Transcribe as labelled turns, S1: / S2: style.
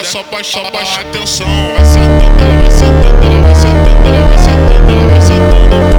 S1: só baixa a atenção. Vai sentando, vai sentando, vai sentando, vai sentando, vai sentando.